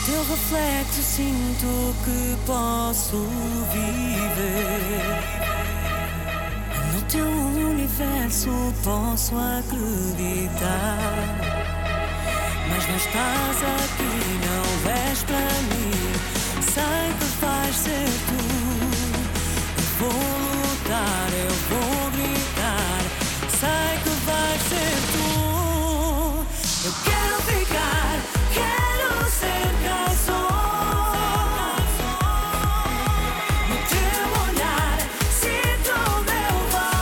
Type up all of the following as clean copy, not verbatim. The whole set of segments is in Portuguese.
teu reflexo sinto que posso viver. No teu universo posso acreditar. Mas não estás aqui, não vês para mim. Sei que vais ser tu. Eu vou lutar, eu vou gritar. Sei que vais ser tu. Eu quero ficar, quero ser quem sou. No teu olhar sinto o meu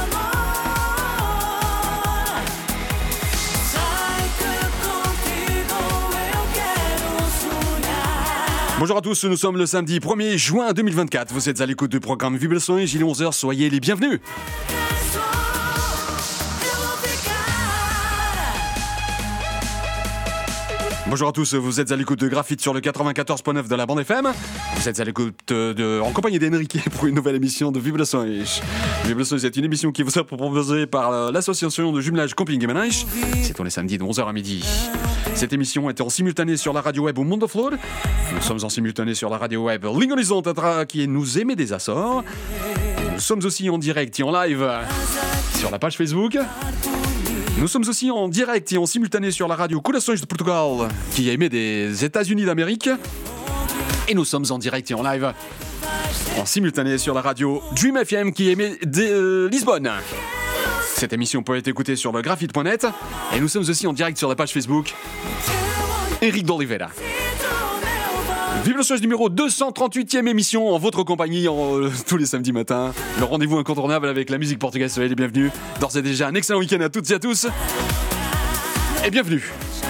valor. Sei que contigo eu quero sonhar. Bonjour à tous, nous sommes le samedi 1er juin 2024. Vous êtes à l'écoute du programme Vibrações, il est 11h, soyez les bienvenus. Bonjour à tous, vous êtes à l'écoute de Graphite sur le 94.9 de la bande FM. Vous êtes à l'écoute en compagnie d'Enrique pour une nouvelle émission de Vibrações. Vibrações est une émission qui vous est proposée par l'association de jumelage Camping et Ménage. C'est tous les samedis de 11h à midi. Cette émission est en simultané sur la radio web au Mundo Flor. Nous sommes en simultané sur la radio web Língua Horizonte qui nous émet des Açores. Nous sommes aussi en direct et en live sur la page Facebook. Nous sommes aussi en direct et en simultané sur la radio Corações de Portugal qui émet des États-Unis d'Amérique. Et nous sommes en direct et en live en simultané sur la radio Dream FM qui émet de Lisbonne. Cette émission peut être écoutée sur le graphite.net et nous sommes aussi en direct sur la page Facebook Henrique d'Oliveira. Vibrações numéro 238e émission en votre compagnie tous les samedis matins. Le rendez-vous incontournable avec la musique portugaise. Soyez les bienvenus. D'ores et déjà, un excellent week-end à toutes et à tous. Et bienvenue.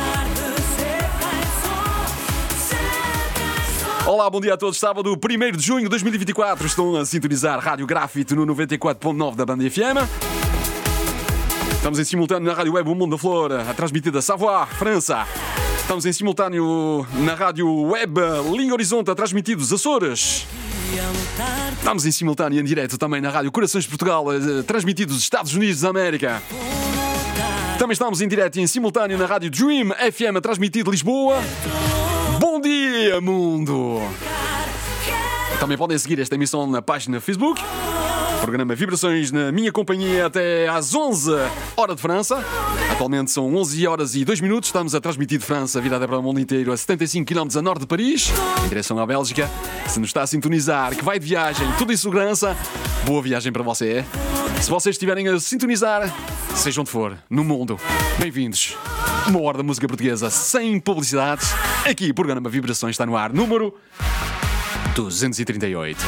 Olá, bom dia a todos. Sábado 1º de junho de 2024. Estão a sintonizar Rádio Graphite no 94.9 da Banda FM. Estamos em simultâneo na rádio web O Mundo da Flor, a transmitir da Savoie, França. Estamos em simultâneo na rádio web Língua Horizonte, a transmitir dos Açores. Estamos em simultâneo e em direto também na rádio Corações de Portugal, a transmitir dos Estados Unidos da América. Também estamos em direto e em simultâneo na rádio Dream FM, a transmitir de Lisboa. Bom dia, mundo! Também podem seguir esta emissão na página Facebook. Programa Vibrações na minha companhia até às 11 hora de França. Atualmente são 11 horas e 2 minutos. Estamos a transmitir de França, virada para o mundo inteiro, a 75 km a norte de Paris, em direção à Bélgica. Se nos está a sintonizar, que vai de viagem, tudo em segurança, boa viagem para você. Se vocês estiverem a sintonizar, seja onde for, no mundo, bem-vindos. Uma hora da música portuguesa sem publicidades. Aqui o programa Vibrações está no ar, número 238.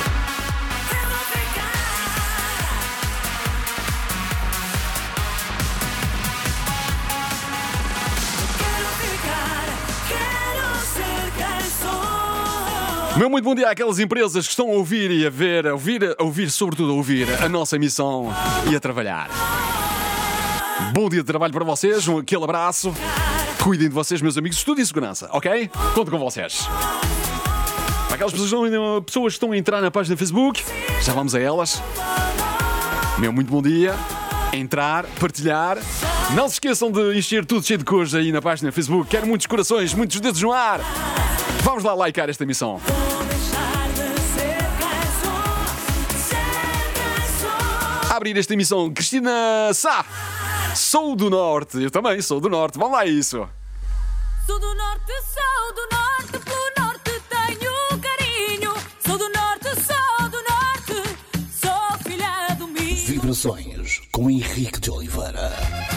Meu muito bom dia àquelas empresas que estão a ouvir e a ver, sobretudo a ouvir a nossa emissão e a trabalhar. Bom dia de trabalho para vocês, aquele abraço. Cuidem de vocês, meus amigos, tudo em segurança, ok? Conto com vocês. Para aquelas pessoas que estão a entrar na página Facebook, já vamos a elas. Meu muito bom dia. Entrar, partilhar. Não se esqueçam de encher tudo cheio de cores aí na página Facebook. Quero muitos corações, muitos dedos no ar. Vamos lá likear esta emissão. A abrir esta emissão, Cristina Sá. Sou do Norte. Eu também sou do Norte. Vamos lá a isso. Sou do Norte, pelo Norte tenho carinho. Sou do Norte, sou filha do milho. Vibrações com Henrique de Oliveira.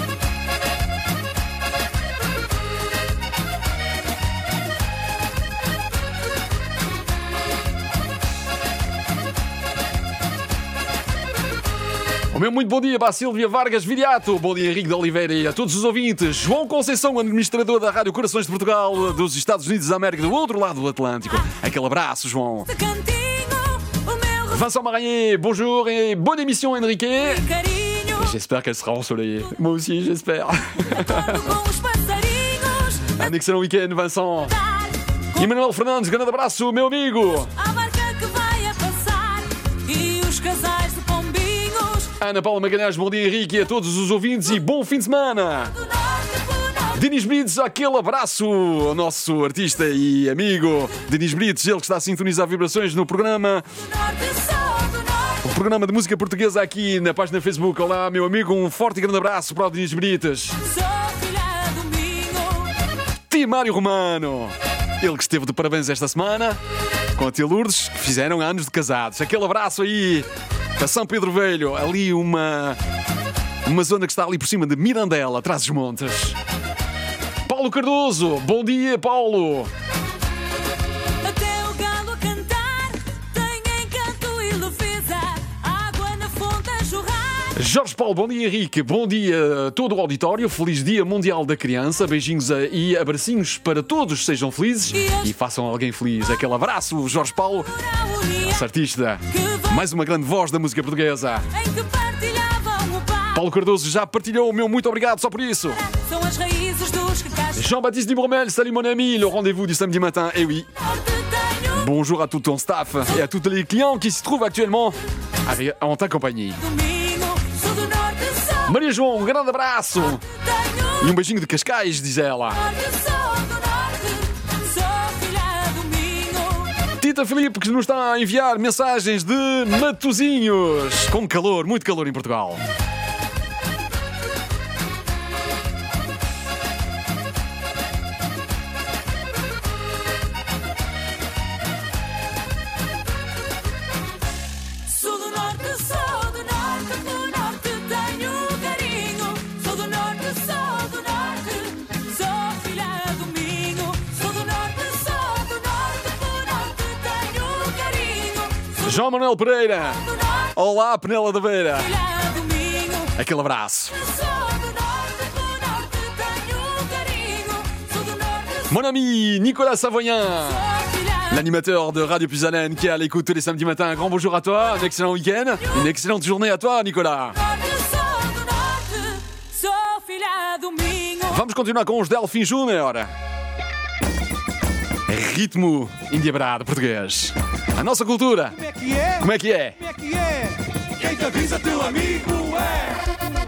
O meu muito bom dia para a Silvia Vargas Viriato, bom dia Henrique de Oliveira e a todos os ouvintes. João Conceição, administrador da Rádio Corações de Portugal, dos Estados Unidos da América, do outro lado do Atlântico. Aquele abraço, João. Vincent Maranhé, bonjour et bonne émission Henrique. J'espère qu'elle sera ensoleillée. Moi aussi, j'espère. Un excellent week-end, Vincent. Emmanuel Fernandes, grande abraço, meu amigo. Ana Paula Magalhães, bom dia Henrique e a todos os ouvintes e bom fim de semana. Denis Brites, aquele abraço ao nosso artista e amigo Denis Brites, ele que está a sintonizar vibrações no programa. O programa de música portuguesa aqui na página Facebook. Olá, meu amigo, um forte e grande abraço para o Denis Brites. Mário Romano, ele que esteve de parabéns esta semana com a tia Lourdes, que fizeram anos de casados. Aquele abraço aí para São Pedro Velho, ali uma zona que está ali por cima de Mirandela, atrás dos montes. Paulo Cardoso, bom dia, Paulo. Até o galo a cantar tem encanto e leveza, água na fonte a jorrar. Jorge Paulo, bom dia, Henrique. Bom dia a todo o auditório. Feliz Dia Mundial da Criança. Beijinhos e abracinhos para todos. Sejam felizes e façam alguém feliz. Aquele abraço, Jorge Paulo, nosso artista. Mais uma grande voz da música portuguesa. Em que partilhavam o pão. Paulo Cardoso já partilhou o meu muito obrigado só por isso. São as raízes dos que cascam. Jean-Baptiste Dubromel, salut mon ami. Le rendez-vous du samedi matin. Eh oui. Bonjour à tout ton staff et à tous les clients qui se trouvent actuellement en ta compagnie. Maria João, um grande abraço e um beijinho de Cascais, diz ela. Tita Filipe, que nos está a enviar mensagens de Matosinhos, com calor, muito calor em Portugal. João Manuel Pereira. Olá, Penela da Beira. Aquele abraço. Mon ami Nicolas Savoyen, l'animateur de Radio Puisalène qui est à l'écoute tous les samedis matins. Un grand bonjour à toi, un excellent week-end, une excellente journée à toi, Nicolas. Vamos continuar com os Delfim Júnior. Ritmo endiabrado português. A nossa cultura. Como é que é? Como é que é? Como é que é? Quem te avisa teu amigo é.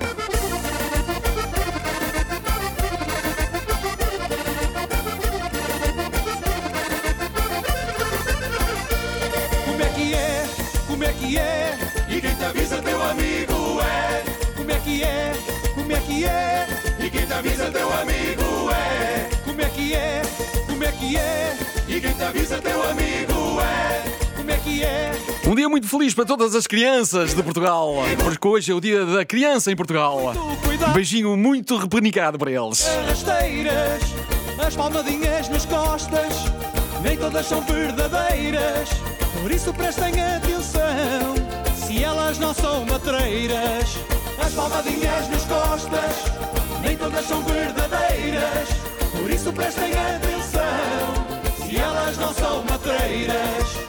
Como é que é? Como é que é? E quem te avisa teu amigo é. Como é que é? Como é que é? E quem te avisa teu amigo é. Como é que é? Como é que é? E quem te avisa teu amigo é. Como é que é? Um dia muito feliz para todas as crianças de Portugal, porque hoje é o dia da criança em Portugal. Um beijinho muito repenicado para eles. As rasteiras, as palmadinhas nas costas, nem todas são verdadeiras. Por isso prestem atenção, se elas não são matreiras. As palmadinhas nas costas, nem todas são verdadeiras. Por isso prestem atenção, se elas não são matreiras.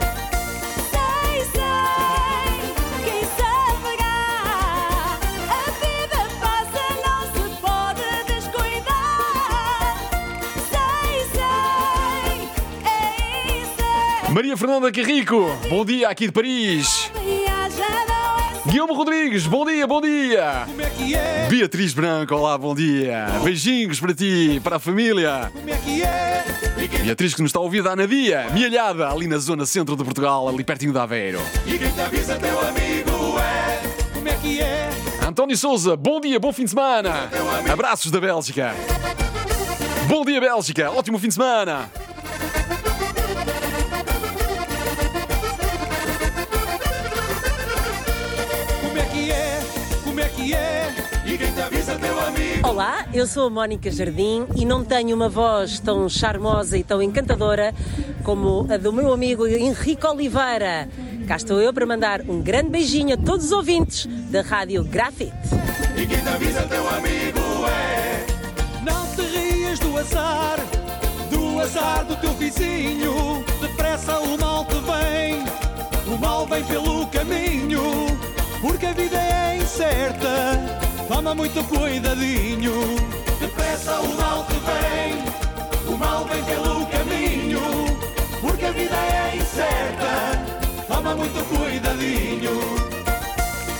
Maria Fernanda Carrico, bom dia aqui de Paris. Guilherme Rodrigues, bom dia, bom dia. Como é que é? Beatriz Branco, olá, bom dia. Beijinhos para ti, para a família. Como é que é? Beatriz que nos está a ouvir da Anadia, Mialhada, ali na zona centro de Portugal, ali pertinho de Aveiro. E quem te avisa teu amigo é. Como é que é? António Souza, bom dia, bom fim de semana. Abraços da Bélgica. Bom dia, Bélgica, ótimo fim de semana. Olá, eu sou a Mónica Jardim e não tenho uma voz tão charmosa e tão encantadora como a do meu amigo Henrique Oliveira. Cá estou eu para mandar um grande beijinho a todos os ouvintes da Rádio Grafite. E quem te avisa teu amigo é. Não te rias do azar do teu vizinho. Depressa o mal te vem, o mal vem pelo caminho. Porque a vida é incerta, toma muito cuidadinho. Depressa o mal te vem, o mal vem pelo caminho. Porque a vida é incerta, toma muito cuidadinho.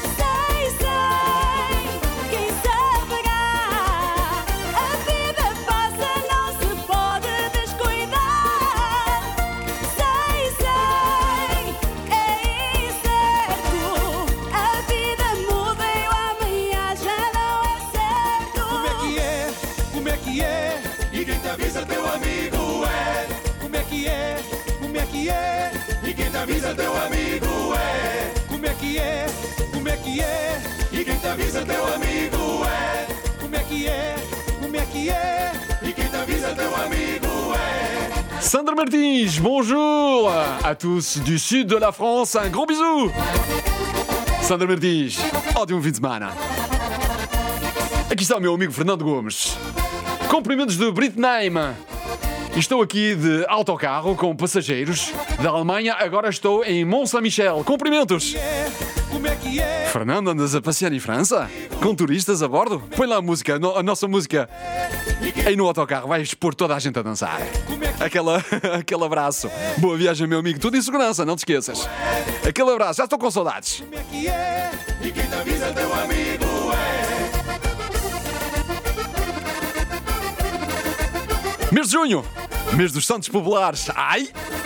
Sei, quem saberá, a vida que é? E quem te avisa teu amigo é. Como é que é? Como é que é? E quem te avisa teu amigo é. Sandra Martins, bonjour à tous du sud de la France, un gros bisou. Sandra Martins, ótimo fim de semana. Aqui está o meu amigo Fernando Gomes. Cumprimentos de Britnheim. Estou aqui de autocarro com passageiros da Alemanha, agora estou em Mont-Saint-Michel. Cumprimentos! Como é que é? Fernando, andas a passear em França? Com turistas a bordo? Põe lá a música, a nossa música. Aí no autocarro vais pôr toda a gente a dançar. Aquele abraço. Boa viagem, meu amigo. Tudo em segurança, não te esqueças. Aquele abraço, já estou com saudades. Como é que é? E quem te avisa teu amigo é. Mês de junho, mês dos Santos Populares. Ai!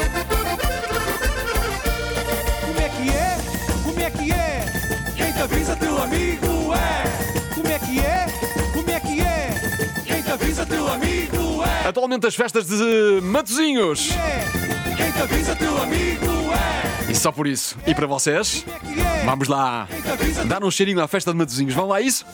Como é que é? Como é que é? Quem te avisa teu amigo é. Como é que é? Como é que é? Quem te avisa teu amigo é. Atualmente as festas de Matosinhos. Quem te avisa teu amigo é. E só por isso. E para vocês, vamos lá dar um cheirinho à festa de Matosinhos. Vão lá isso?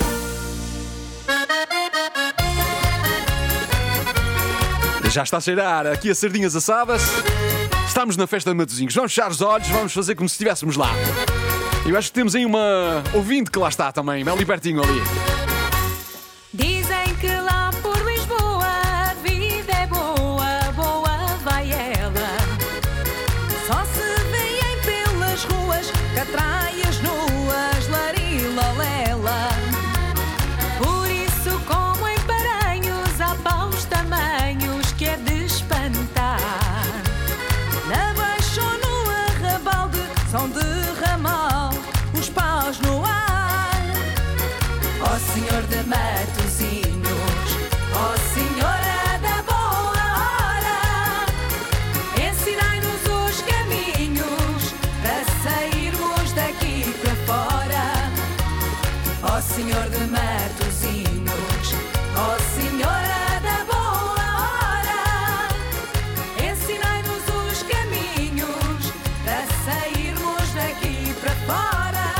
Já está a cheirar aqui a sardinhas assadas. Estamos na festa de Matosinhos. Vamos fechar os olhos, vamos fazer como se estivéssemos lá. Eu acho que temos aí uma ouvinte que lá está também, ali pertinho ali. Dizem que lá por Lisboa a vida é boa, boa vai ela. Só se vêem pelas ruas catraias nuas, larilolela. Por isso, como em Paranhos, há paus tamanhos que é de espantar. Na Baixa ou no Arrabalde são de ramal os paus no ar. Ó Senhor de Matosinhos, ó Senhora da boa hora, ensinai-nos os caminhos para sairmos daqui para fora. Ó Senhor de Matosinhos, ó Senhora da boa hora, ensinai-nos os caminhos para sairmos daqui para fora.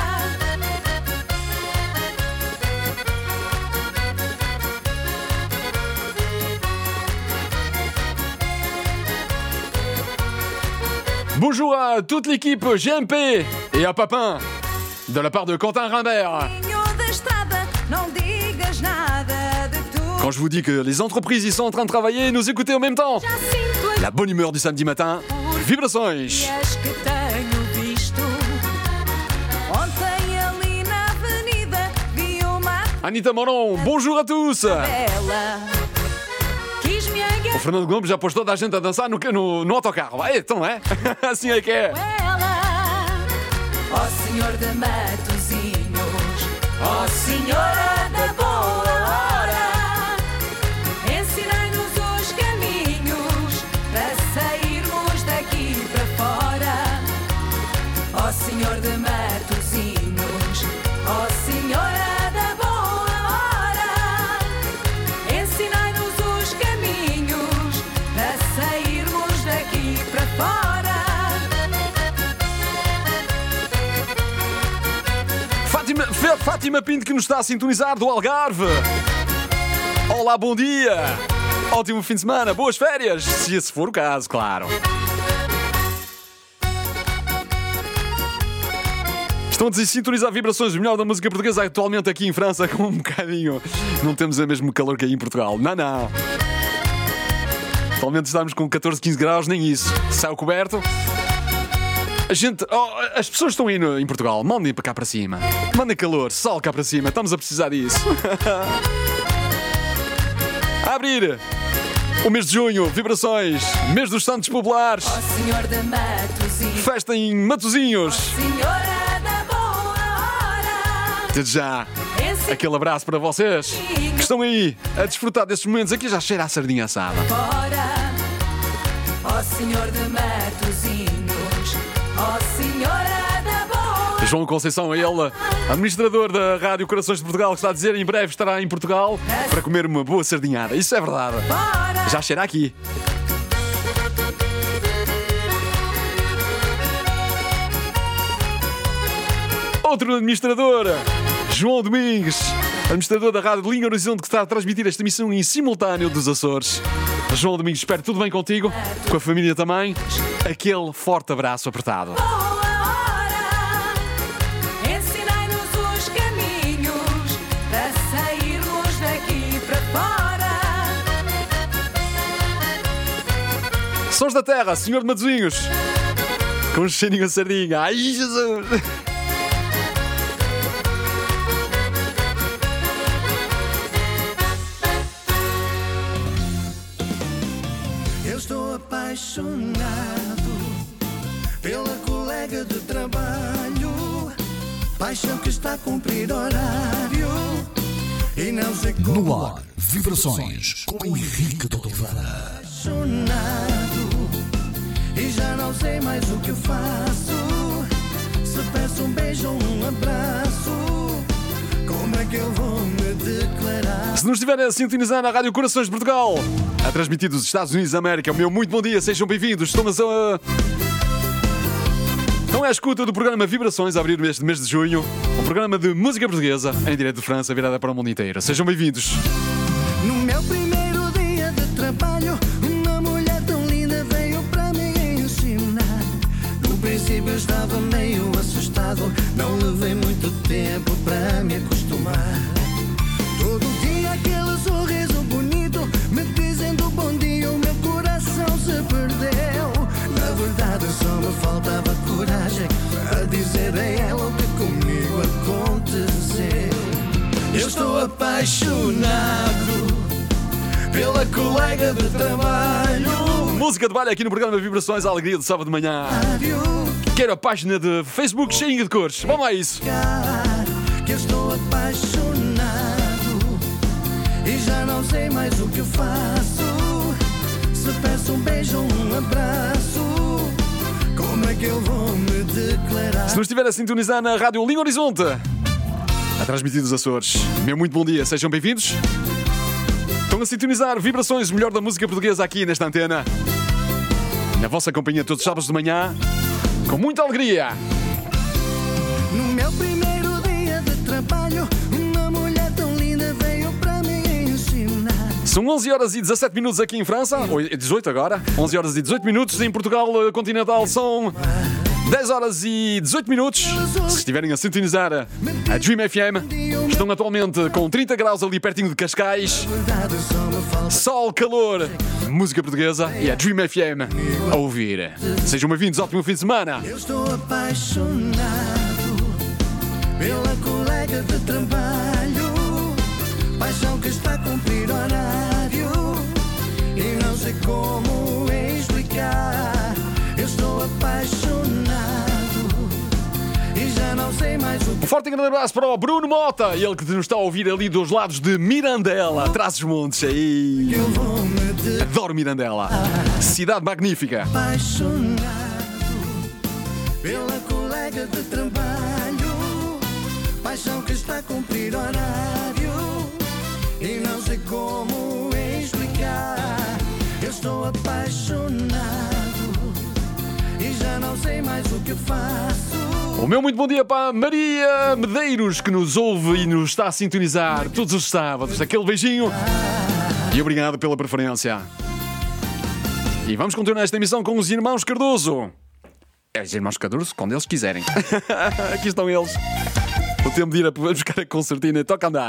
Bonjour à toute l'équipe GMP et à Papin, de la part de Quentin Rimbert. Da estrada, não digas nada de tu. Quand je vous dis que les entreprises y sont en train de travailler, nous écouter en même temps. Já sinto La bonne humeur du samedi matin, vibrações. as que tenho visto. Ontem ali na avenida vi uma Anita Moron, bonjour à tous. bela. Quis-me O Fernando Gomes já pôs toda a gente a dançar no autocarro. É, então é? Assim é que é. ela. Ó Senhor de Matosinhos, ó Senhora da boa hora, ensinai-nos os caminhos para sairmos daqui para fora. Ó Senhor de Matosinhos, ó Senhora da boa hora, ensinai-nos os caminhos para sairmos daqui para fora. Fátima Pinto que nos está a sintonizar do Algarve. Olá, bom dia. Ótimo fim de semana, boas férias, se esse for o caso, claro. Estão a sintonizar vibrações, o melhor da música portuguesa atualmente aqui em França, com um bocadinho. Não temos o mesmo calor que aí em Portugal. Não. Atualmente estamos com 14, 15 graus, nem isso. Céu coberto. As pessoas estão aí em Portugal, mandem para cá para cima. Mandem calor, sol cá para cima, estamos a precisar disso. A abrir o mês de junho, vibrações, mês dos Santos Populares. Ó Senhor de Matosinhos, Festa em Matosinhos. Senhora da boa hora, Desde já, aquele abraço para vocês que estão aí a desfrutar destes momentos. Aqui já cheira a sardinha assada. fora. Ó Senhor de Matosinhos, ó Senhora da boa. João Conceição, ele, administrador da Rádio Corações de Portugal, que está a dizer em breve estará em Portugal para comer uma boa sardinhada. Isso é verdade. Fora. Já cheira aqui. outro administrador, João Domingues, administrador da Rádio Linha Horizonte, que está a transmitir esta emissão em simultâneo dos Açores. João Domingues, espero tudo bem contigo, com a família também. Aquele forte abraço apertado. Ensinai-nos os caminhos para sairmos daqui para fora. Sons da Terra, Senhor de Matosinhos, com um cheirinho a sardinha. Ai, Jesus! Eu estou apaixonado pela colega de trabalho, paixão que está a cumprir horário e não sei como. No ar, vibrações com Henrique de Oliveira. Apaixonado e já não sei mais o que eu faço. Se peço um beijo ou um abraço, como é que eu vou me declarar? Se nos estiverem a sintonizar na Rádio Corações de Portugal, a transmitir dos Estados Unidos da América, o meu muito bom dia, sejam bem-vindos. Estamos a... Então é a escuta do programa Vibrações a abrir este mês de junho, um programa de música portuguesa em direto de França, virada para o mundo inteiro. Sejam bem-vindos. No meu primeiro dia de trabalho, uma mulher tão linda veio para me ensinar. No princípio eu estava meio assustado, não levei muito tempo para me acostumar. Todo dia aquele sorriso bonito, me dizendo bom dia, o meu coração se perdeu. Na verdade só me faltava coragem para dizer a ela o que comigo aconteceu. Eu estou apaixonado pela colega de trabalho. Música de baile aqui no programa Vibrações, a alegria de sábado de manhã. Quero a página de Facebook cheinha de cores. Vamos lá a isso. Que eu estou apaixonado e já não sei mais o que eu faço. Se peço um beijo ou um abraço, como é que eu vou me declarar? Se nos estiver a sintonizar na Rádio Linha Horizonte, a transmitir dos Açores, meu muito bom dia, sejam bem-vindos. Estão a sintonizar Vibrações, o melhor da música portuguesa aqui nesta antena, na vossa companhia todos os sábados de manhã, com muita alegria. No meu primeiro dia de trabalho, uma mulher tão linda veio para me ensinar. São 11 horas e 17 minutos aqui em França, ou 18 agora, 11 horas e 18 minutos, em Portugal continental são 10 horas e 18 minutos. Se estiverem a sintonizar a Dream FM, estão atualmente com 30 graus ali pertinho de Cascais. Sol, calor, música portuguesa e a Dream FM a ouvir. Sejam bem-vindos, ótimo fim de semana. Eu estou apaixonado pela colega de trabalho, paixão que está a cumprir horário e não sei como explicar. Eu estou apaixonado e já não sei mais o que... Um forte e grande abraço para o Bruno Mota, ele que nos está a ouvir ali dos lados de Mirandela, Trás-os-Montes. Aí. eu vou me declarar. Adoro Mirandela, cidade magnífica. Apaixonado pela colega de trabalho, paixão que está a cumprir horário e não sei como explicar. Eu estou apaixonado e já não sei mais o que eu faço. O meu muito bom dia para a Maria Medeiros, que nos ouve e nos está a sintonizar todos os sábados. Aquele beijinho e obrigado pela preferência. E vamos continuar esta emissão com os irmãos Cardoso. É os irmãos Cardoso, quando eles quiserem. Aqui estão eles. O tempo de ir a buscar a concertina. Toca a andar.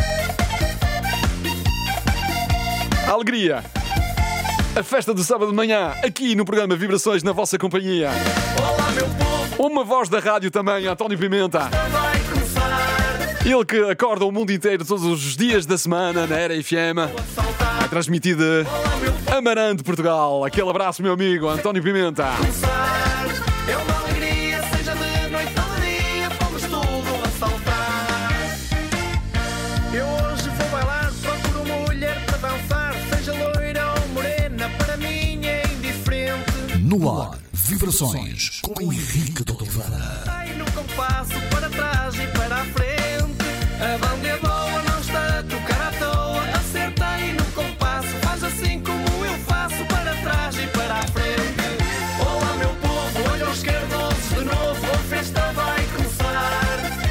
A alegria. A festa do sábado de manhã, aqui no programa Vibrações, na vossa companhia. Olá, meu povo, Uma voz da rádio também, António Pimenta. vai começar Ele que acorda o mundo inteiro todos os dias da semana na Era FM. a saltar. É transmitido de Amarante, Portugal. Aquele abraço, meu amigo António Pimenta. É uma alegria, seja de noite ou de dia, fomos tudo a saltar. Eu hoje vou bailar, procuro uma mulher para dançar, seja loira ou morena, para mim é indiferente. No ar, vibrações com Henrique de Oliveira. Sai no compasso, para trás e para a frente. A banda é boa, não está a tocar à toa. Acerta aí no compasso, faz assim como eu faço, para trás e para a frente. Olá, meu povo, olha os Cardosos de novo, a festa vai começar.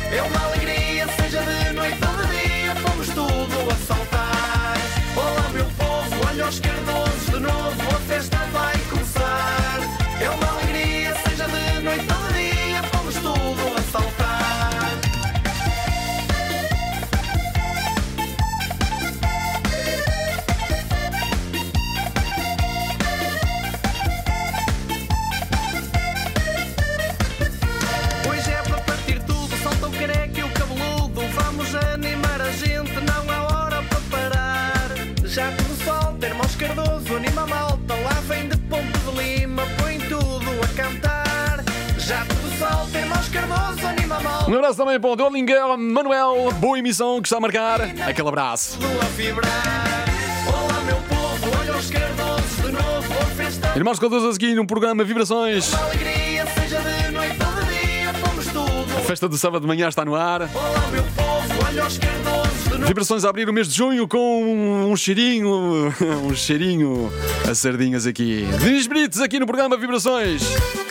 Um abraço também para o Dolinguer Manuel. Boa emissão que está a marcar. Aquele abraço. A vibrar. Olá, meu povo, olha os cardosos de novo. A festa, Irmãos Cardosos aqui no programa Vibrações. a alegria, seja de noite ou de dia, fomos tudo. A festa do sábado de manhã está no ar. Olá, meu povo, olha os cardosos de novo. Vibrações a abrir o mês de junho com um cheirinho a sardinhas aqui. Dinis Brites aqui no programa Vibrações.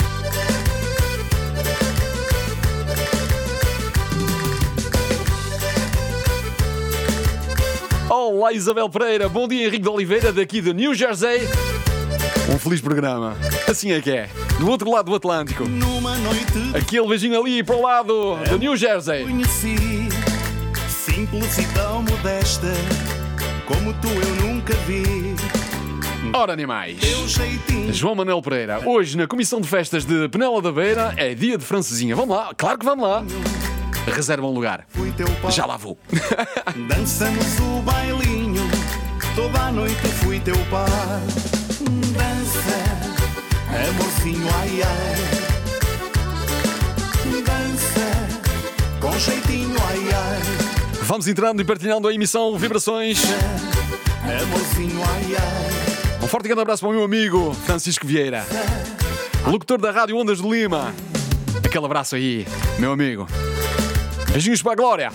Olá, Isabel Pereira. Bom dia, Henrique de Oliveira, daqui de New Jersey. Um feliz programa. Assim é que é. Do outro lado do Atlântico. Numa noite Aquele beijinho ali para o lado de New Jersey. conheci, simples e tão modesta, como tu eu nunca vi. Ora, animais. Teu jeitinho João Manuel Pereira, hoje na Comissão de Festas de Penela da Beira é dia de francesinha. Vamos lá, claro que vamos lá. Reserva um lugar. fui teu pai. Já lá vou. Dançamos o bailinho, toda a noite fui teu par. Dança, amorzinho, ai ai. Dança, com jeitinho, ai ai. Vamos entrando e partilhando a emissão Vibrações. Amorzinho, ai ai. Um forte e grande abraço para o meu amigo Francisco Vieira, locutor da Rádio Ondas de Lima. Aquele abraço aí, meu amigo. Beijinhos para a Glória.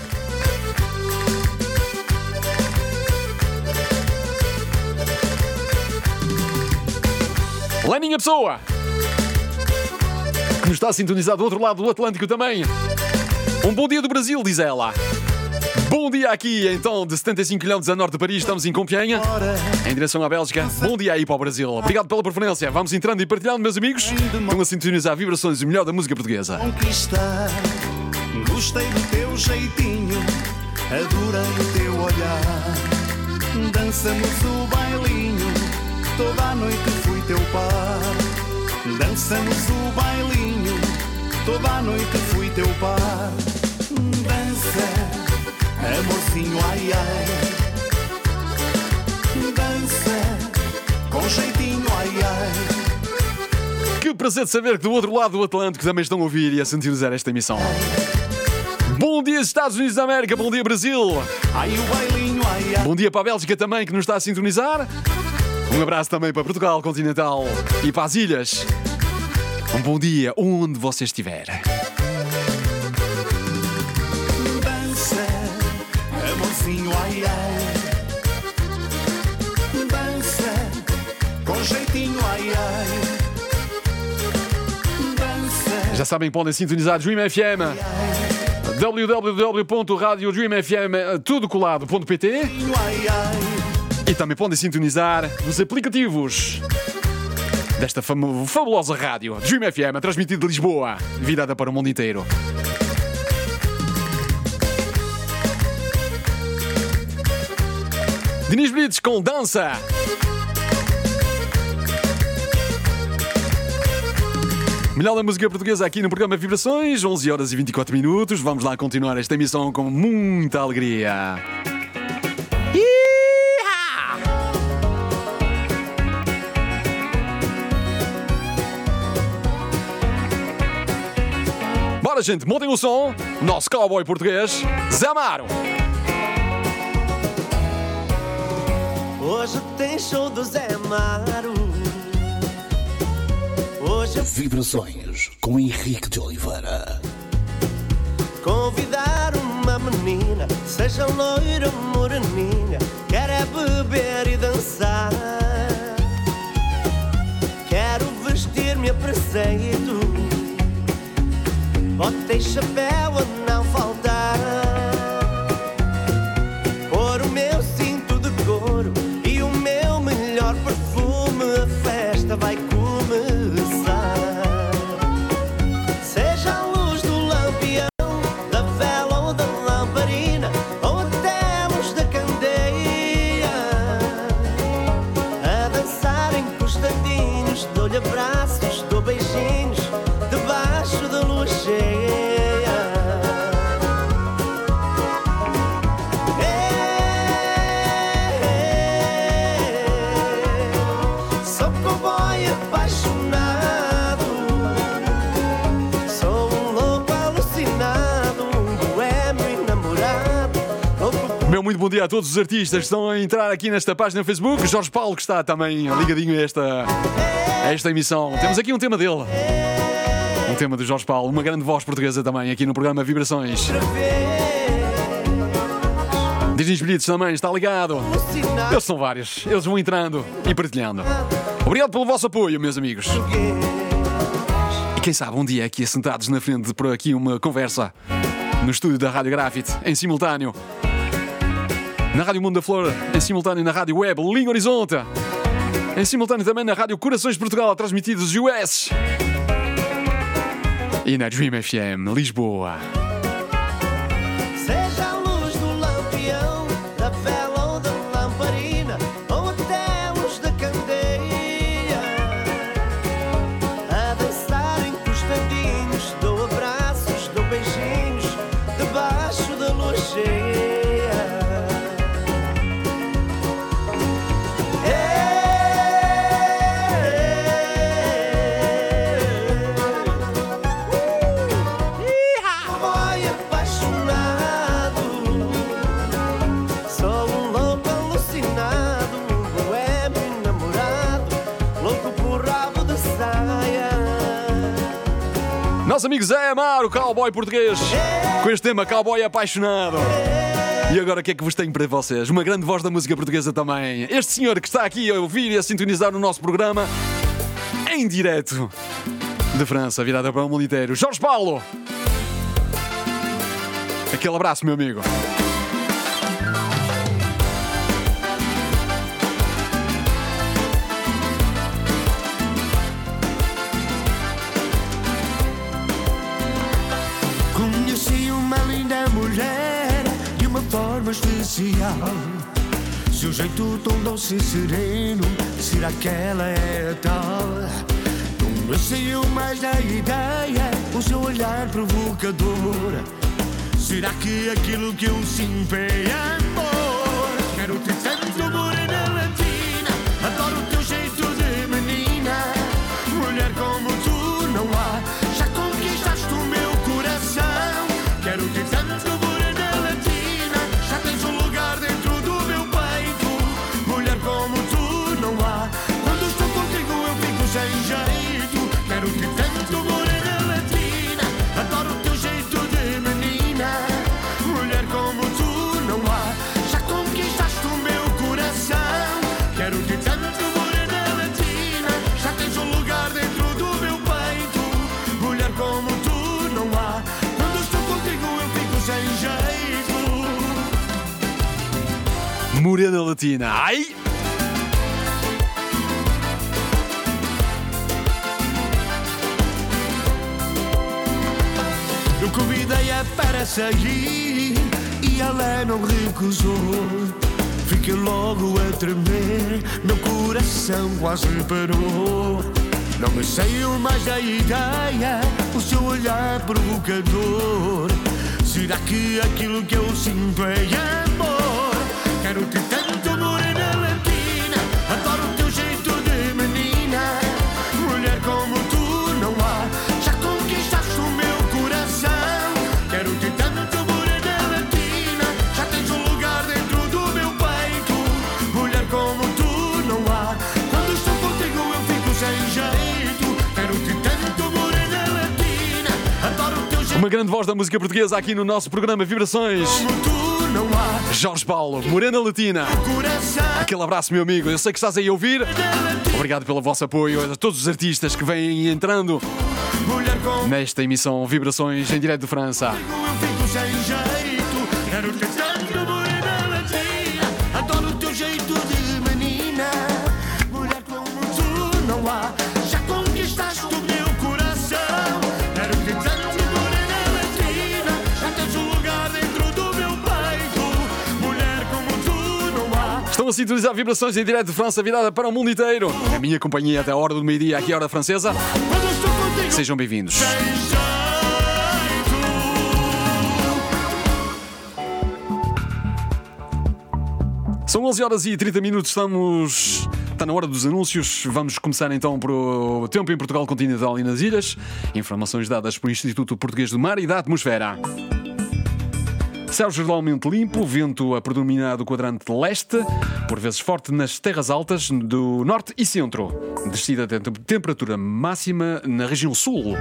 Leninha Pessoa, que nos está a sintonizar do outro lado do Atlântico também. Um bom dia do Brasil, diz ela. Bom dia aqui, então, de 75 km a norte de Paris, estamos em Compiègne, em direção à Bélgica. Bom dia aí para o Brasil. Obrigado pela preferência. Vamos entrando e partilhando, meus amigos. Estão a sintonizar Vibrações, o melhor da música portuguesa. Conquistar, gostei do teu jeitinho, adorei o teu olhar. Dançamos o bailinho, toda a noite fui teu par. Dançamos o bailinho, toda a noite fui teu par. Dança, amorzinho, ai ai. Dança, com jeitinho, ai ai. Que prazer de saber que do outro lado do Atlântico também estão a ouvir e a sintonizar esta emissão. Bom dia, Estados Unidos da América. Bom dia, Brasil. Ai o bailinho, ai ai. Bom dia para a Bélgica também, que nos está a sintonizar. Um abraço também para Portugal continental e para as ilhas. Um bom dia onde você estiver. Dança, amorzinho, ai ai. Dança, com jeitinho, ai ai. Dança, Já sabem, podem sintonizar Dream FM. www.radiodreamfm tudocolado.pt ai ai. e também podem sintonizar nos aplicativos desta fabulosa rádio Dream FM, transmitida de Lisboa, virada para o mundo inteiro. Dinis Brites com Dança. Melhor da música portuguesa aqui no programa Vibrações, 11 horas e 24 minutos. Vamos lá continuar esta emissão com muita alegria. Bora, gente, montem o som. Nosso cowboy português, Zé Amaro. Hoje tem show do Zé Amaro. Hoje Vibrações com Henrique de Oliveira. convidar uma menina, seja loira ou moreninha, quer é beber e dançar. Quero vestir-me a preceito, bota e chapéu a não faltar. Pôr o meu cinto de couro e o meu melhor perfume, a festa vai começar. Seja a luz do lampião, da vela ou da lamparina, ou até a luz da candeia, a dançar encostadinhos, dou-lhe abraços, dou beijinhos, debaixo da lua cheia. muito bom dia a todos os artistas que estão a entrar aqui nesta página no Facebook. Jorge Paulo, que está também ligadinho a esta emissão. Temos aqui um tema dele. Um tema do Jorge Paulo, uma grande voz portuguesa também aqui no programa Vibrações. Disney Bilhetes também está ligado. Eles são vários, eles vão entrando e partilhando. Obrigado pelo vosso apoio, meus amigos. E quem sabe um dia aqui assentados na frente por aqui uma conversa no estúdio da Rádio Grafite, em simultâneo. Na Rádio Mundo da Flor, em simultâneo na Rádio Web Língua Horizonte. Em simultâneo também na Rádio Corações de Portugal, transmitidos dos US. E na Dream FM, Lisboa. Seja a luz do lampião, da vela ou da lamparina, ou até a luz da candeia, a dançar encostadinhos, dou abraços, dou beijinhos, debaixo da lua cheia. Nosso amigo Zé Amaro, o cowboy português, com este tema Cowboy Apaixonado. E agora o que é que vos tenho para vocês? Uma grande voz da música portuguesa também. Este senhor que está aqui a ouvir e a sintonizar o nosso programa em direto de França, virada para o mundo inteiro. Jorge Paulo. Aquele abraço, meu amigo. De uma forma especial, seu jeito tão doce e sereno, será que ela é tal? Não me saiu mais da ideia, o seu olhar provocador. Será que aquilo que eu sinto é amor? Quero ter tanto morena latina, adoro o teu jeito de menina. Mulher como tu não há, já conquistaste o meu coração. Quero ter tanto morena latina, já tens um lugar dentro do meu peito. Mulher como tu não há, quando estou contigo eu fico sem jeito. Quero ter tanto morena latina, adoro o teu jeito de menina. Mulher como tu não há, já conquistaste o meu coração. Quero ter tanto morena latina, já tens um lugar dentro do meu peito. Mulher como tu não há, quando estou contigo eu fico sem jeito. Morena Latina. Ai! Eu convidei-a para sair e ela não recusou. Fiquei logo a tremer, meu coração quase parou. Não me saiu mais da ideia, o seu olhar provocador. Será que aquilo que eu sinto é amor? Quero ter tanto morena latina, adoro o teu jeito de menina. Mulher como tu não há, já conquistaste o meu coração. Quero ter tanto morena latina, já tens um lugar dentro do meu peito. Mulher como tu não há, quando estou contigo eu fico sem jeito. Quero ter tanto morena latina, adoro o teu jeito. Uma grande voz da música portuguesa aqui no nosso programa Vibrações. Jorge Paulo, Morena Latina. Aquele abraço, meu amigo. Eu sei que estás aí a ouvir. Obrigado pelo vosso apoio a todos os artistas que vêm entrando nesta emissão Vibrações em direto de França. Eu fico sem jeito. Quero ter tanto morena latina, adoro o teu jeito de menina. Mulher como tu não há, já conquistaste o meu coração. Quero ter tanto morena latina, já tens um lugar dentro do meu peito. Mulher como tu não há. Estão a sintonizar Vibrações em direto de França, virada para o mundo inteiro. A minha companhia até a hora do meio-dia, aqui a hora francesa. Sejam bem-vindos. São 11h30, está na hora dos anúncios. Vamos começar então por o tempo em Portugal continental e nas ilhas. Informações dadas pelo Instituto Português do Mar e da Atmosfera. Céu geralmente limpo, vento a predominar do quadrante leste, por vezes forte nas terras altas do norte e centro. Descida de temperatura máxima na região sul.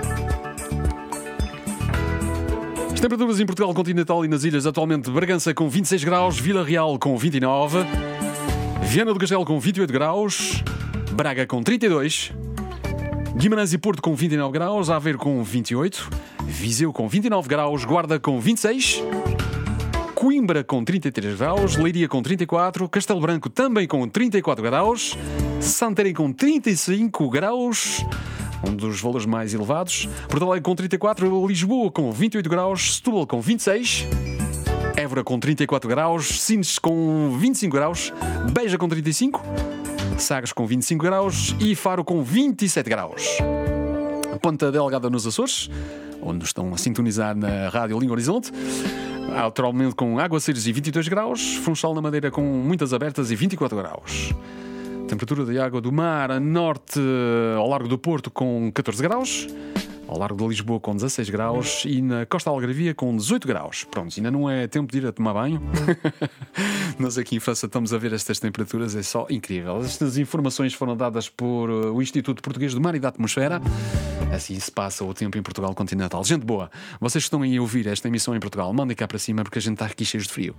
As temperaturas em Portugal continental e nas ilhas atualmente: Bragança com 26 graus, Vila Real com 29, Viana do Castelo com 28 graus, Braga com 32, Guimarães e Porto com 29 graus, Aveiro com 28, Viseu com 29 graus, Guarda com 26, Coimbra com 33 graus, Leiria com 34, Castelo Branco também com 34 graus, Santarém com 35 graus, um dos valores mais elevados, Porto Alegre com 34, Lisboa com 28 graus, Setúbal com 26, Évora com 34 graus, Sines com 25 graus, Beja com 35, Sagres com 25 graus e Faro com 27 graus. Ponta Delgada nos Açores, onde estão a sintonizar na Rádio Língua Horizonte, atualmente com aguaceiros e 22 graus, Funchal na Madeira com muitas abertas e 24 graus. Temperatura de água do mar a norte ao largo do Porto com 14 graus, ao largo de Lisboa com 16 graus e na Costa Algarvia com 18 graus. Pronto, ainda não é tempo de ir a tomar banho. Nós aqui em França estamos a ver estas temperaturas, é só incrível. Estas informações foram dadas por o Instituto Português do Mar e da Atmosfera. Assim se passa o tempo em Portugal continental. Gente boa, vocês que estão aí a ouvir esta emissão em Portugal, mandem cá para cima porque a gente está aqui cheio de frio.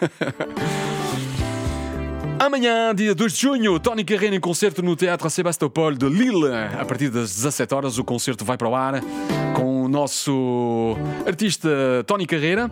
Amanhã, dia 2 de junho, Tony Carreira em concerto no Teatro Sébastopol de Lille. A partir das 17 horas o concerto vai para o ar com o nosso artista Tony Carreira.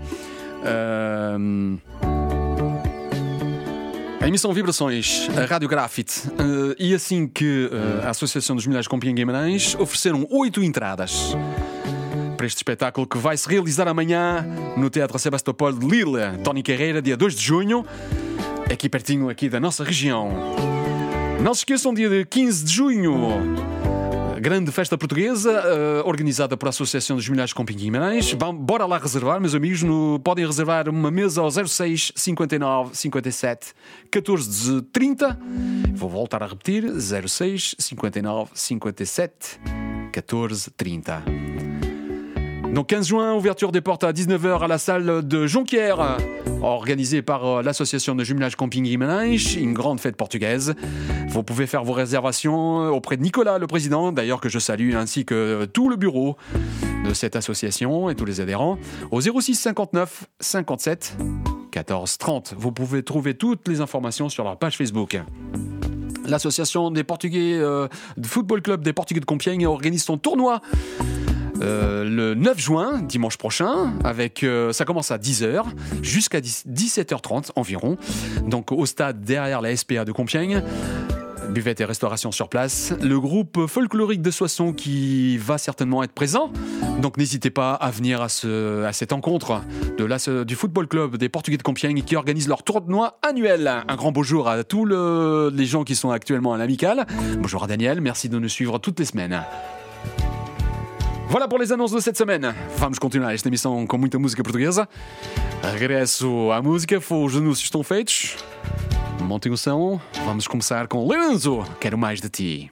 A emissão Vibrações, a Rádio Grafite e assim que a Associação dos Milhares Compiègne Guimarães ofereceram 8 entradas para este espetáculo que vai se realizar amanhã no Teatro Sébastopol de Lille. Tony Carreira, dia 2 de junho. Aqui pertinho aqui da nossa região. Não se esqueçam, dia 15 de junho, grande festa portuguesa organizada por a Associação dos Milhares Compiègne Guimarães. Bora lá reservar, meus amigos. Podem reservar uma mesa ao 06 59 57 14 30. Vou voltar a repetir: 06 59 57 14 30. Donc 15 juin, ouverture des portes à 19h à la salle de Jonquière, organisée par l'association de jumelage Compiègne Guimarães, une grande fête portugaise. Vous pouvez faire vos réservations auprès de Nicolas, le président, d'ailleurs que je salue, ainsi que tout le bureau de cette association et tous les adhérents, au 06 59 57 14 30. Vous pouvez trouver toutes les informations sur leur page Facebook. L'association des Portugais de Football Club des Portugais de Compiègne organise son tournoi le 9 juin, dimanche prochain, avec ça commence à 10h jusqu'à 17h30 environ, donc au stade derrière la SPA de Compiègne. Buvette et restauration sur place. Le groupe folklorique de Soissons qui va certainement être présent. Donc n'hésitez pas à venir à cette rencontre du Football Club des Portugais de Compiègne qui organise leur tournoi annuel. Un grand bonjour à tous les gens qui sont actuellement à l'amicale. Bonjour à Daniel, merci de nous suivre toutes les semaines. Voilà por les annonces de cette semaine. Vamos continuar esta emissão com muita música portuguesa. Regresso à música, os anúncios estão feitos. Montem o som. Vamos começar com Lorenzo, Quero Mais de Ti.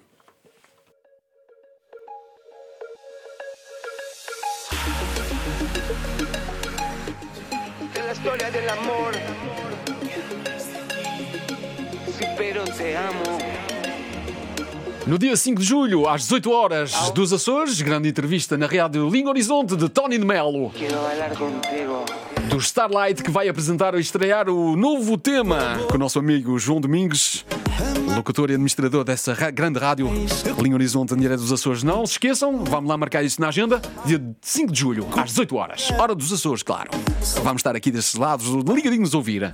Es la historia del amor. Sí, pero te amo. No dia 5 de julho, às 18 horas, dos Açores, grande entrevista na Rádio Língua Horizonte de Tony de Melo, do Starlight, que vai apresentar e estrear o novo tema com o nosso amigo João Domingos, locutor e administrador dessa grande rádio Língua Horizonte em direto dos Açores. Não se esqueçam, vamos lá marcar isso na agenda, dia 5 de julho, às 18 horas, hora dos Açores, claro. Vamos estar aqui destes lados, ligadinhos a ouvir.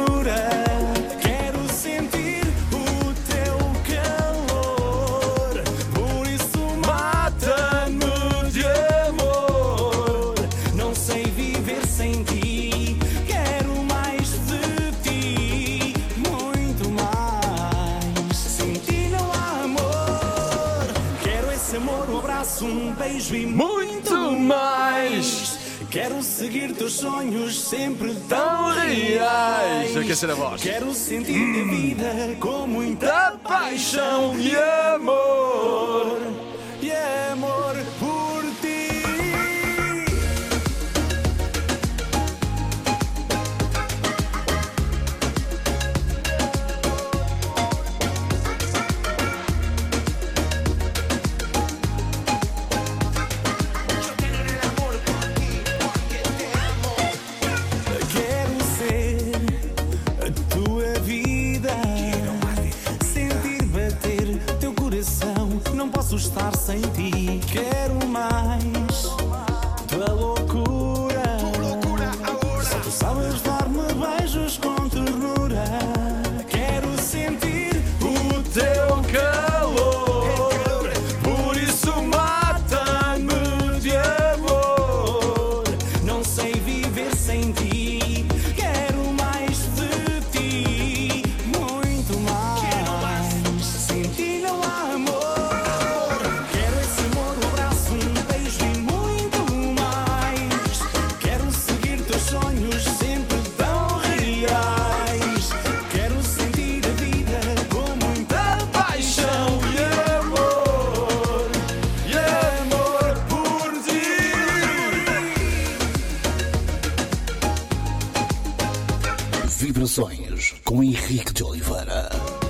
Beijo e muito mais. Quero seguir teus sonhos sempre tão reais. Aquecer a voz. Quero sentir a vida com muita paixão e amor. E amor por ti. ti. Quero mais tua loucura. Só tu sabes dar-me beijos com ternura. Quero sentir o teu calor, por isso mata-me de amor. Não sei viver sem ti. Quero mais de ti, muito mais. Sem ti não há amor. Quero esse amor, um abraço, um beijo e muito mais. Quero seguir teus sonhos sempre tão reais. Quero sentir a vida com muita paixão e amor por ti. Vibrações com Henrique de Oliveira.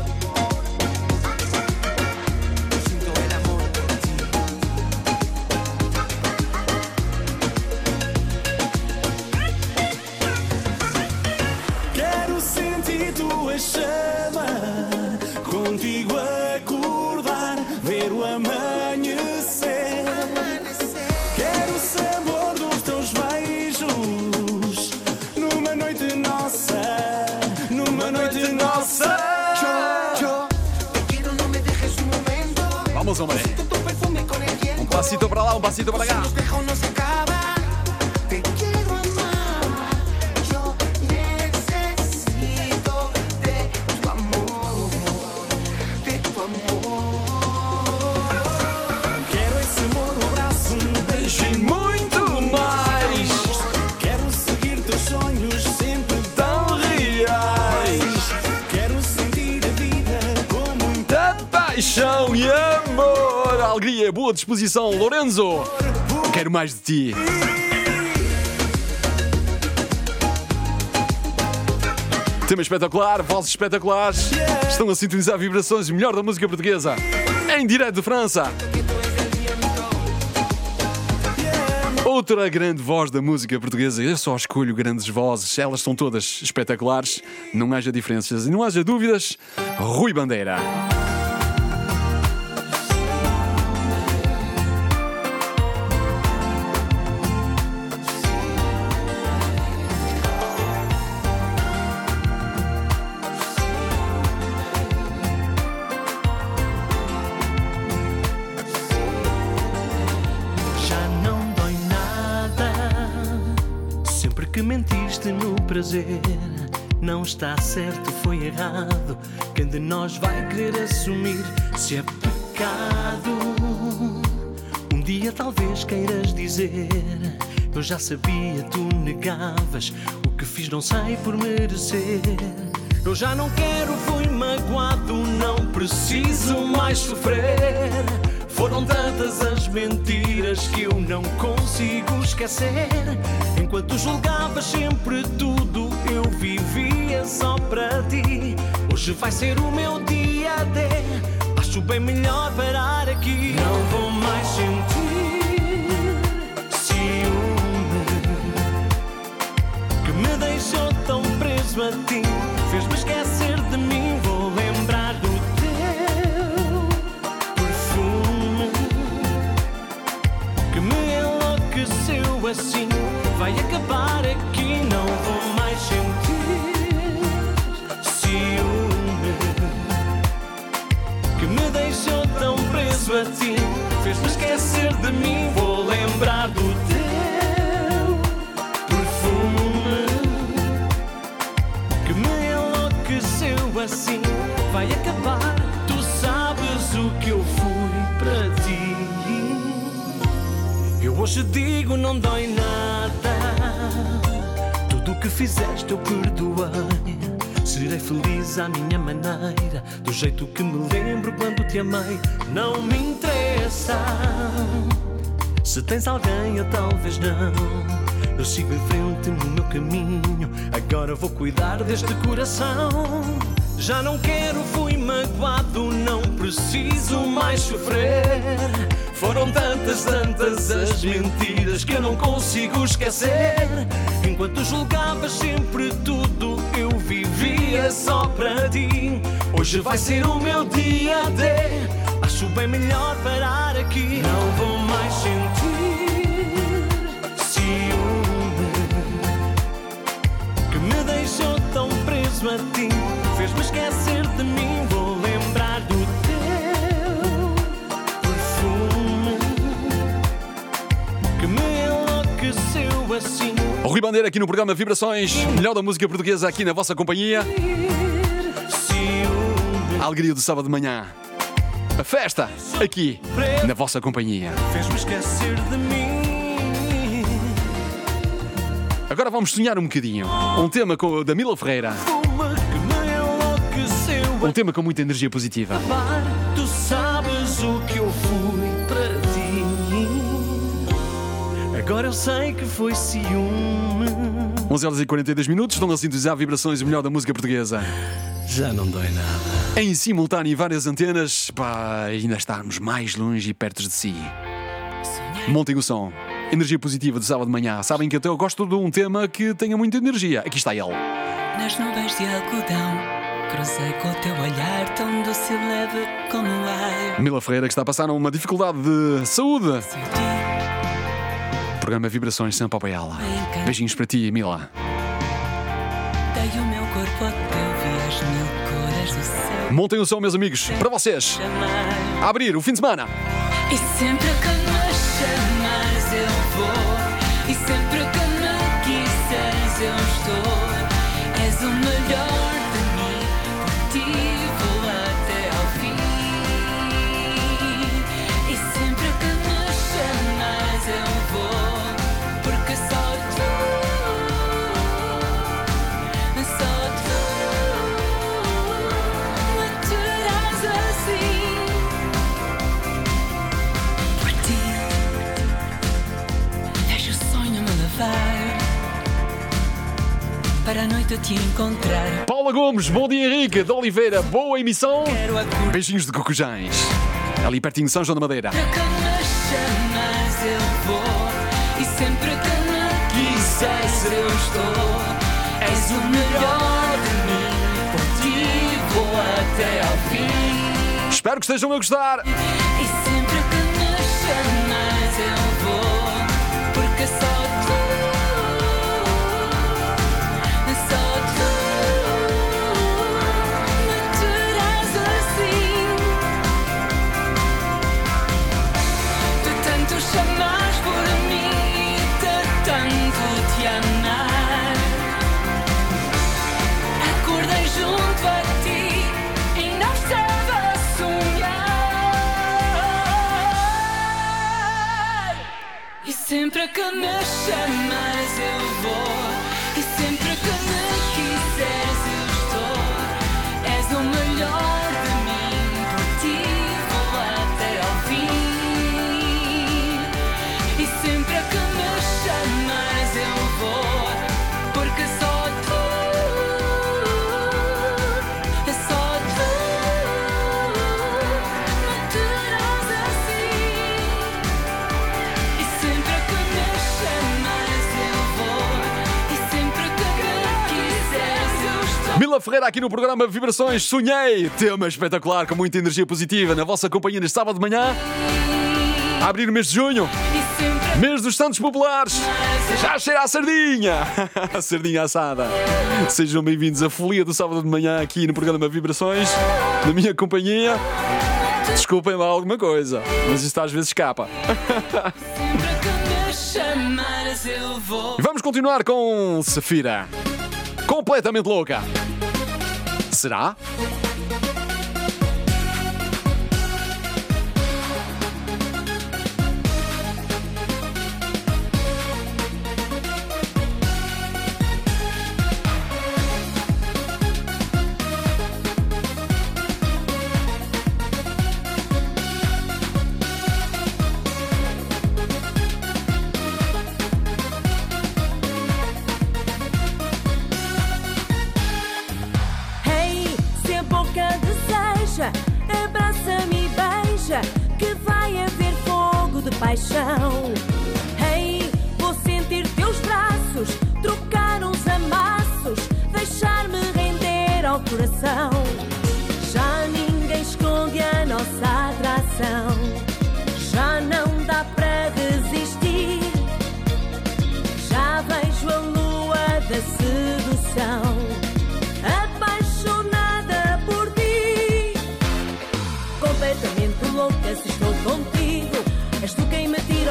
Quero sentir tua chama, contigo acordar, ver o amanhecer. Quero o sabor dos teus beijos, numa noite nossa, numa noite nossa. Vamos, hombre. Un pasito para lá, un pasito para acá. Te quiero amar, yo necesito de tu amor, de tu amor. Quero esse amor, um abraço, um beijo e muito mais. Quero seguir teus sonhos sempre tão reais. Quero sentir a vida com muita Paixão e amor, alegria, boa disposição, Lorenzo. Quero mais de ti. Tema espetacular, vozes espetaculares. Estão a sintonizar vibrações, o melhor da música portuguesa. Em direto de França. Outra grande voz da música portuguesa. Eu só escolho grandes vozes, elas são todas espetaculares. Não haja diferenças e não haja dúvidas. Rui Bandeira. Já não dói nada. Sempre que mentiste no prazer, não está certo, foi errado. Quem de nós vai querer assumir se é pecado? Um dia talvez queiras dizer: eu já sabia, tu negavas. O que fiz não sei por merecer. Eu já não quero, fui magoado, não preciso mais sofrer. Foram tantas as mentiras que eu não consigo esquecer. Enquanto julgavas sempre tudo, eu vivia só para ti. Hoje vai ser o meu dia D. Acho bem melhor parar aqui. Não vou mais sentir ciúme que me deixou tão preso a ti. Fez-me esquecer de mim. Vou lembrar do teu perfume que me enlouqueceu assim. Vai acabar aqui. Não vou mais sentir ciúme que me deixou tão preso a ti. Fez-me esquecer de mim. Vou lembrar do teu perfume que me enlouqueceu assim. Vai acabar. Tu sabes o que eu fui para ti. Eu hoje digo, não dói nada. Tudo o que fizeste eu perdoei. Serei feliz à minha maneira, do jeito que me lembro quando te amei. Não me interessa se tens alguém ou talvez não. Eu sigo em frente no meu caminho. Agora vou cuidar deste coração. Já não quero, fui magoado, não preciso mais sofrer. Foram tantas as mentiras que eu não consigo esquecer. Enquanto julgavas sempre tudo, eu vivia só para ti. Hoje vai ser o meu dia D. Acho acho bem melhor parar aqui. Não vou mais sentir ciúme que me deixou tão preso a ti. Fez-me esquecer de mim. Vou lembrar do teu perfume que me enlouqueceu assim. O Rui Bandeira aqui no programa Vibrações, melhor da música portuguesa aqui na vossa companhia. A alegria do sábado de manhã. A festa aqui na vossa companhia. Fez-me esquecer de mim. Agora vamos sonhar um bocadinho. Um tema da Mila Ferreira. Um tema com muita energia positiva. Tu sabes o que eu fui para ti. Agora eu sei que foi ciúme. 11h42, estão a sintonizar Vibrações, o melhor da música portuguesa. Já não dói nada. Em simultâneo em várias antenas, para ainda estarmos mais longe e perto de si. Montem o som. Energia positiva de sábado de manhã. Sabem que até eu gosto de um tema que tenha muita energia. Aqui está ele. Nas nuvens de algodão, cruzei com o teu olhar tão doce e leve como o ar. Mila Ferreira, que está a passar uma dificuldade de saúde. Programa Vibrações sempre a apoiá-la. Beijinhos para ti, Mila. Dei o meu corpo ao teu, vi as mil cores do céu. Montem o som, meus amigos, para vocês. A abrir o fim de semana. E sempre que me chamas eu vou, e sempre que me quiseres eu estou. És o melhor de mim, por ti vou até ao fim. E sempre que me chamas eu vou, porque só tu me terás assim. Por ti deixo o sonho me levar para a noite te encontrar. Paula Gomes, bom dia, Henrique de Oliveira, boa emissão. Beijinhos de Cocujães, ali pertinho de São João da Madeira. Sempre que me chamas eu vou, e sempre que me quiseres eu estou. És o melhor de mim, por ti vou até ao fim. Espero que estejam a gostar. E sempre que me chamas eu vou, porque só tu me terás assim. De tanto chamares por mim, de tanto te amar, acordei junto a ti e não estava a sonhar. E sempre que me chamas eu vou, e sempre que me quiseres eu estou. És o melhor de mim, por ti vou até ao fim. E sempre que me chamas eu vou, porque só tu me terás assim. E sempre que me chamas eu vou, e sempre que me quiseres eu estou. Mila Ferreira aqui no programa Vibrações. Sonhei, tema espetacular com muita energia positiva na vossa companhia neste sábado de manhã. A abrir o mês de junho, E sempre mês dos Santos Populares. Já cheira a sardinha. A sardinha assada. Sejam bem-vindos à folia do sábado de manhã aqui no programa Vibrações, na minha companhia. Desculpem lá alguma coisa, mas isto às vezes escapa. sempre que me chamares eu vou. E vamos continuar com Safira. Completamente louca. Será? Hey, se a boca deseja, abraça-me e beija, que vai haver fogo de paixão. Hey, vou sentir teus braços, trocar uns amassos, deixar-me render ao coração. Já ninguém esconde a nossa atração.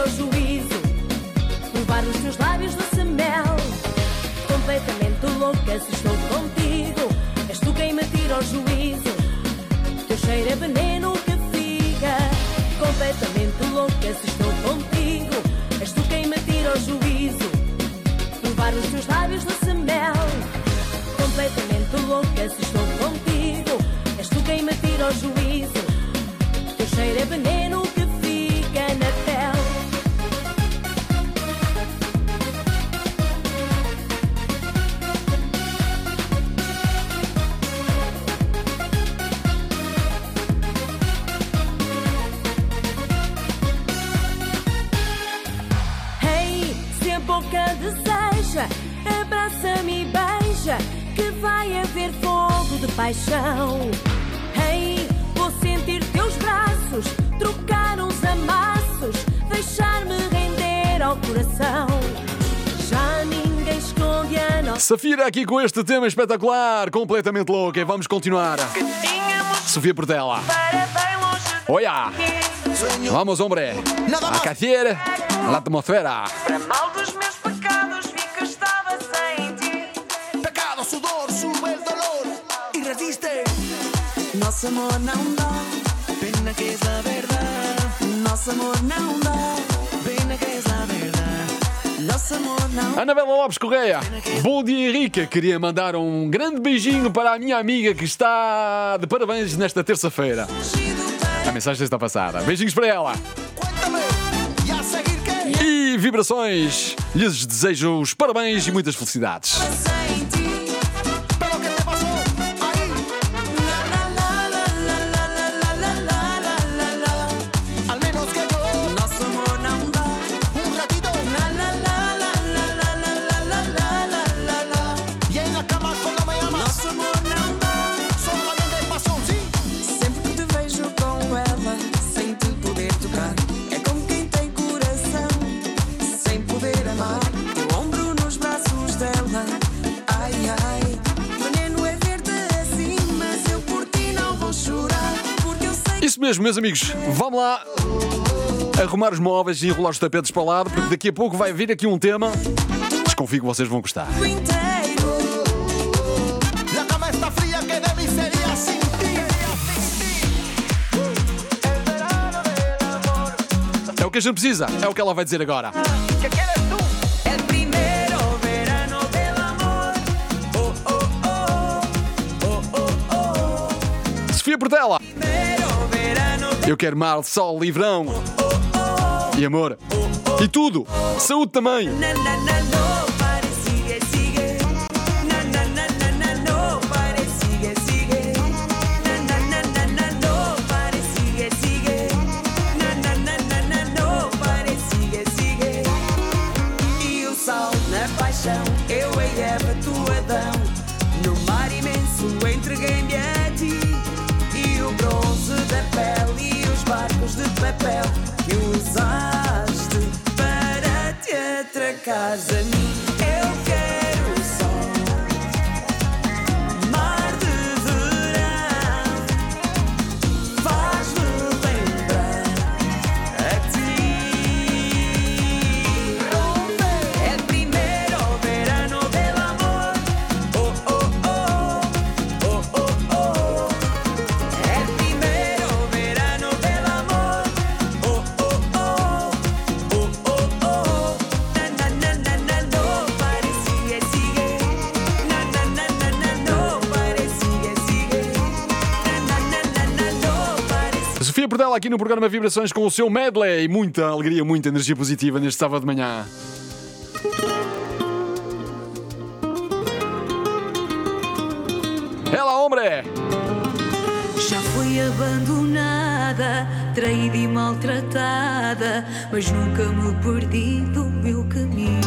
ao juízo, provar os teus lábios doce mel. Completamente louca se estou contigo, és tu quem me tira ao juízo, teu cheiro é veneno que fica. Completamente louca se estou contigo, és tu quem me tira ao juízo, provar os teus lábios doce mel. Completamente louca se estou contigo, és tu quem me tira ao juízo, teu cheiro é veneno que fica na pele. Hey, se a boca deseja, abraça-me e beija, que vai haver fogo de paixão. Hey, vou sentir teus braços, trocar uns amassos, deixar-me render ao coração. Já ninguém esconde a nossa... Safira aqui com este tema espetacular, completamente louca. E vamos continuar. Sofia Portela. Olha! Vamos, hombre. A cacer la atmosfera. Para mal dos meus pecados vi que estava sem ti. Pecado, sudor, sube el dolor y resiste. Nosso amor não dá, pena que es la verdad. Nosso amor não dá, pena que es la verdad. Nosso amor não. Anabela Lopes Correia. Bom dia, Henrique. Queria mandar um grande beijinho para a minha amiga que está de parabéns nesta terça-feira. A mensagem está passada. Beijinhos para ela. E vibrações. Lhes desejo os parabéns e muitas felicidades. Isso mesmo, meus amigos. Vamos lá arrumar os móveis e enrolar os tapetes para o lado, porque daqui a pouco vai vir aqui um tema. Desconfio que vocês vão gostar. É o que a gente precisa. É o que ela vai dizer agora. Sofia Portela. Eu quero mar, sol e verão. E amor. E tudo. Saúde também. E o sol na paixão, eu e Eva, tu Adão. No mar imenso entreguei-me a ti. E o bronze da pele e os barcos de papel que usaste para te atracares a mim. Eu quero o sol, mar de verão, faz-me lembrar a ti. É primeiro verano del amor. Oh, oh, oh, oh, oh, oh. É primeiro verano del amor. Oh, oh, oh, oh, oh, oh. Na, na, na, na, na, no, pare, sigue, sigue. Na, na, na, na, na, no, pare, sigue, sigue. Na, na, na, na, na, no, pare, Sofia Portela aqui no programa Vibrações com o seu medley. Muita alegria, muita energia positiva neste sábado de manhã. Ela, hombre! Já fui abandonada, traída e maltratada, mas nunca me perdi do meu caminho.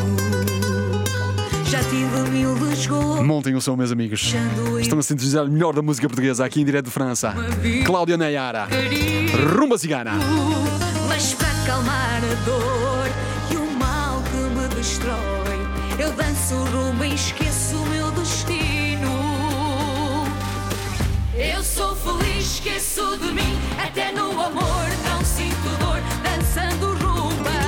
Já tive mil desgostos. Montem o som, meus amigos. Estão a sintetizar o melhor da música portuguesa aqui em direto de França. Cláudia Nayara. Rumba Cigana. Mas para acalmar a dor e o mal que me destrói, eu danço rumba e esqueço o meu destino. Eu sou feliz, esqueço de mim, até no amor não sinto dor, dançando rumba.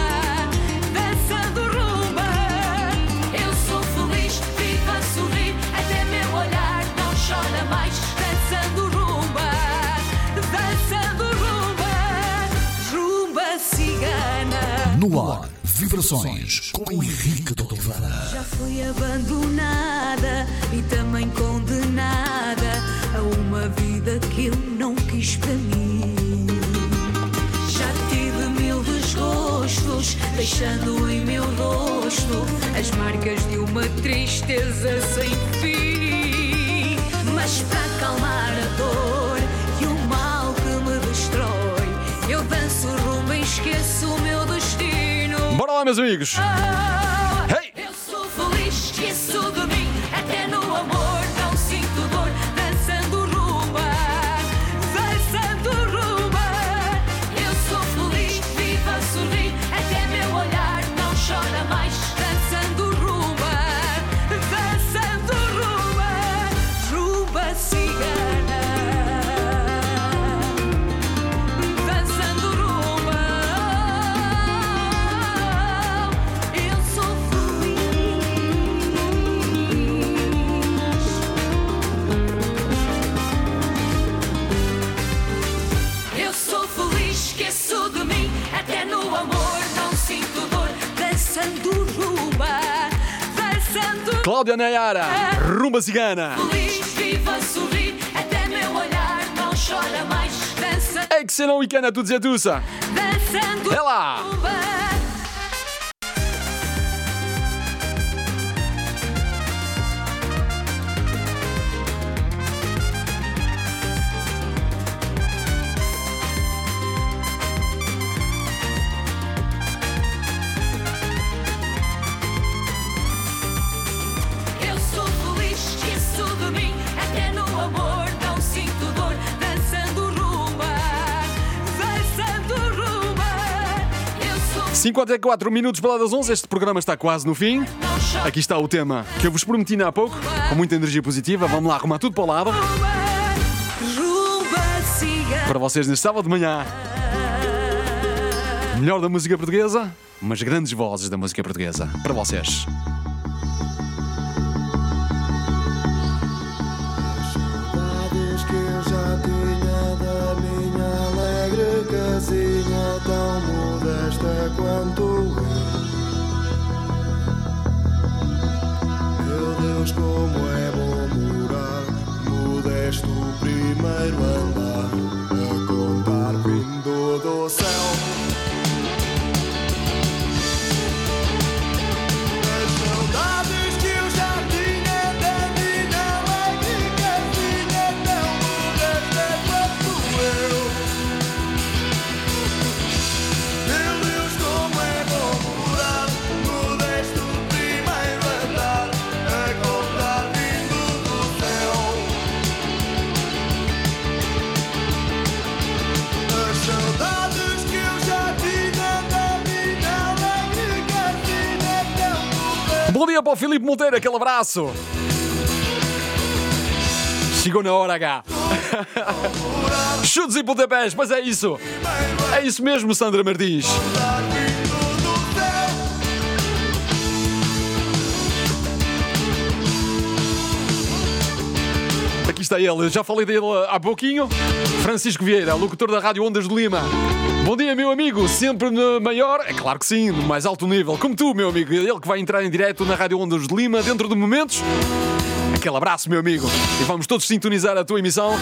No ar, Vibrações com Henrique de Oliveira. Já fui abandonada e também condenada a uma vida que eu não quis para mim. Já tive mil desgostos, deixando em meu rosto as marcas de uma tristeza sem fim. Mas para acalmar a dor e o mal que me destrói, eu danço rumba e esqueço o meu destino. Bora lá, meus amigos. Hey! Eu sou feliz, esqueço de mim, até no amor não sinto dor, dançando rumba, dançando rumba. Eu sou feliz, vivo a sorrir, até meu olhar não chora mais, dançando rumba, dançando rumba, rumba cigana, dançando rumba. Eu sou Eu sou feliz, esqueço de mim, até no amor não sinto dor, dançando rumba, dançando. Cláudia Nayara, Rumba Cigana. Feliz, vivo a sorrir, até meu olhar não chora mais, dançando. Excellent week-end à toutes et à tous. Dançando É lá. rumba. Eu sou feliz, esqueço de mim, até no amor não sinto dor, dançando rumba, dançando rumba. Eu sou 54 minutos para lá das 11. Este programa está quase no fim. não choro Aqui está o tema que eu vos prometi há pouco, com muita energia positiva. Vamos lá arrumar tudo para o lado. rumba cigana. Para vocês neste sábado de manhã. Melhor da música portuguesa, mas grandes vozes da música portuguesa. Para vocês. Saudades que eu já tinha da minha alegre casinha, tão modesta quanto eu. Meu Deus, como é bom morar modesto primeiro andar, a contar vindo do céu. As saudades que eu já tinha da minha alegre casinha, tão modesta quanto eu. Meu Deus, como é bom morar modesto primeiro andar, a contar vindo do céu. As saudades que eu já tinha da minha alegre casinha, tão modesta. Bom dia para o Filipe Monteiro, aquele abraço. Chegou na hora H. Chutes e pontapés, mas é isso. É isso mesmo, Sandra Martins. Aqui está ele, eu já falei dele há pouquinho. Francisco Vieira, locutor da Rádio Ondas de Lima. Bom dia, meu amigo, sempre no maior, é claro que sim, no mais alto nível, como tu, meu amigo. Ele que vai entrar em direto na Rádio Ondas de Lima dentro de momentos. Aquele abraço, meu amigo. E vamos todos sintonizar a tua emissão.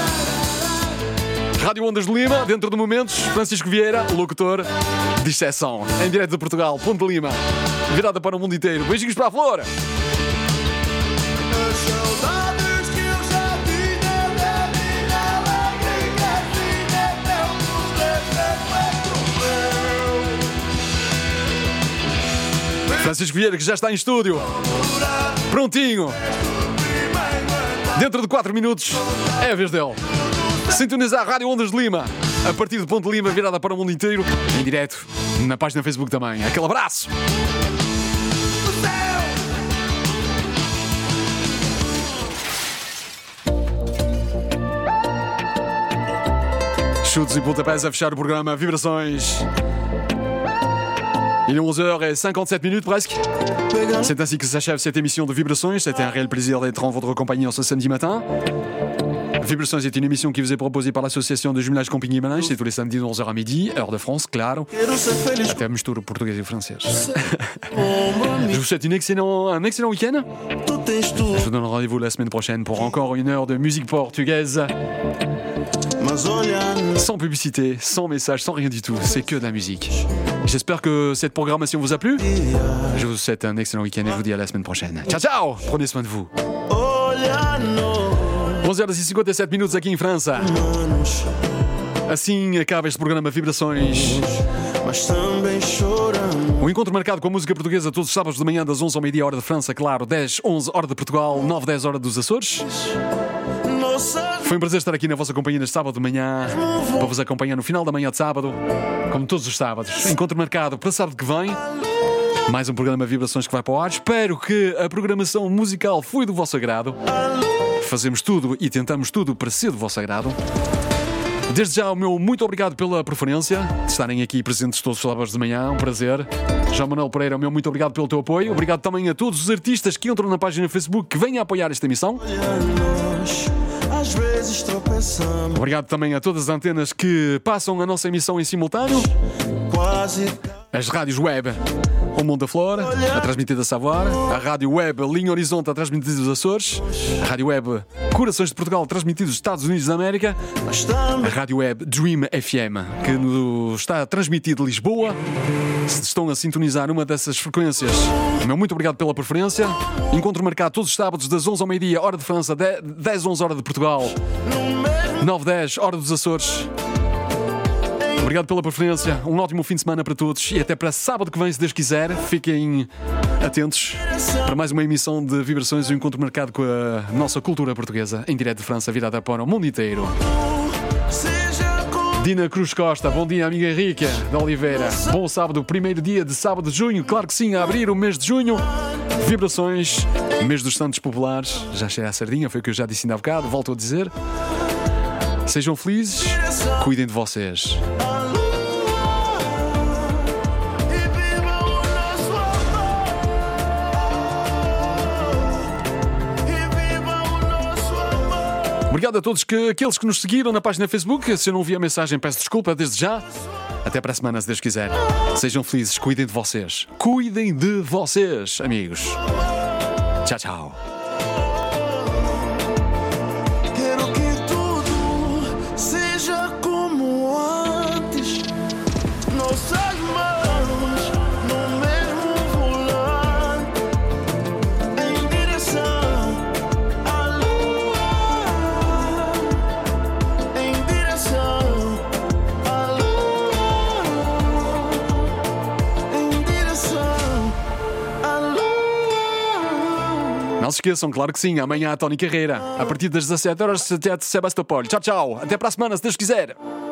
Rádio Ondas de Lima, dentro de momentos, Francisco Vieira, locutor de exceção. Em direto de Portugal, Ponte de Lima. Virada para o mundo inteiro. Beijinhos para a Flor. As saudades que eu já tinha da minha alegre casinha, tão modesta quanto eu. Francisco Vieira, que já está em estúdio. Prontinho. Dentro de 4 minutos, é a vez dele. Sintonizar a Rádio Ondas de Lima. A partir de Ponte de Lima, virada para o mundo inteiro. Em direto, na página Facebook também. Aquele abraço. Chutes e pontapés a fechar o programa Vibrações. Il est 11h57 presque. C'est ainsi que s'achève cette émission de Vibrações. C'était un réel plaisir d'être en votre compagnie en ce samedi matin. Vibrações est une émission qui vous est proposée par l'association de jumelage Compiègne-Malange. C'est tous les samedis de 11h à midi, heure de France, claro. Até a mistura português e francês. Je vous souhaite un excellent week-end. Je vous donne rendez-vous la semaine prochaine pour encore une heure de musique portugaise. Sans publicité, sans message, sans rien du tout. C'est que de la musique. J'espère que cette programmation vous a plu. Je vous souhaite un excellent week-end et je vous dis à la semaine prochaine. Ciao, ciao! Prenez soin de vous. 11h57 aqui em França. Assim acaba este programa Vibrações. O encontro marcado com a música portuguesa todos os sábados de manhã das 11 ao meio-dia, hora de França, claro, 10, 11, hora de Portugal, 9, 10, hora dos Açores. Foi um prazer estar aqui na vossa companhia neste sábado de manhã, para vos acompanhar no final da manhã de sábado, como todos os sábados. Encontro marcado para sábado que vem. Mais um programa Vibrações que vai para o ar. Espero que a programação musical foi do vosso agrado. Fazemos tudo e tentamos tudo para ser do vosso agrado. Desde já o meu muito obrigado pela preferência de estarem aqui presentes todos os sábados de manhã, um prazer. João Manuel Pereira, o meu muito obrigado pelo teu apoio. Obrigado também a todos os artistas que entram na página Facebook que venham apoiar esta emissão. Obrigado também a todas as antenas que passam a nossa emissão em simultâneo. As rádios web O Mundo da Flor, a transmitir da Savoir, a rádio web Linha Horizonte, a transmitir dos Açores, a rádio web Corações de Portugal, transmitir dos Estados Unidos da América, a rádio web Dream FM, que nos está a transmitir de Lisboa. Se estão a sintonizar uma dessas frequências, meu muito obrigado pela preferência. Encontro marcado todos os sábados das 11 ao meio-dia, hora de França, 10, 11, hora de Portugal, 9, 10, hora dos Açores. Obrigado pela preferência, um ótimo fim de semana para todos e até para sábado que vem, se Deus quiser. Fiquem atentos para mais uma emissão de Vibrações, um encontro marcado com a nossa cultura portuguesa, em direto de França, virada para o mundo inteiro. Dina Cruz Costa, bom dia, amiga Henrique de Oliveira. Bom sábado, primeiro dia de sábado de junho, claro que sim, a abrir o mês de junho. Vibrações, mês dos Santos Populares. Já cheira a sardinha, foi o que eu já disse ainda há bocado, volto a dizer. Sejam felizes, cuidem de vocês. Obrigado a todos aqueles que nos seguiram na página Facebook. Se eu não vi a mensagem, peço desculpa desde já. Até para a semana, se Deus quiser. Sejam felizes, cuidem de vocês. Cuidem de vocês, amigos. Tchau, tchau. Não se esqueçam, claro que sim, amanhã a Tony Carreira, a partir das 17 horas, Sebastopol. Tchau, tchau. Até para a semana, se Deus quiser.